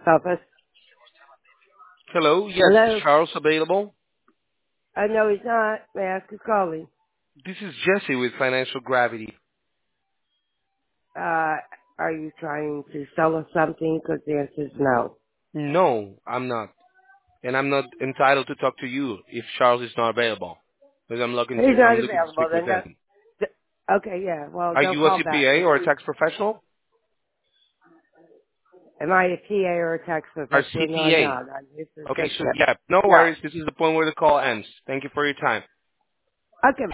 Office. Hello. Yes, is Hello? Charles available? No, he's not. May I ask who's calling? This is Jesse with Financial Gravity. Uh, are you trying to sell us something? Because the answer is no. No, I'm not. And I'm not entitled to talk to you if Charles is not available. Because He's I'm not looking to available. speak with Then him. okay, yeah. Well, Are don't you a call back. CPA or a tax professional? Am I a PA or a tax Or professional? No, I'm CPA? not. I'm his Okay, so assistant. yeah, no No. worries. This is the point where the call ends. Thank you for your time. Okay.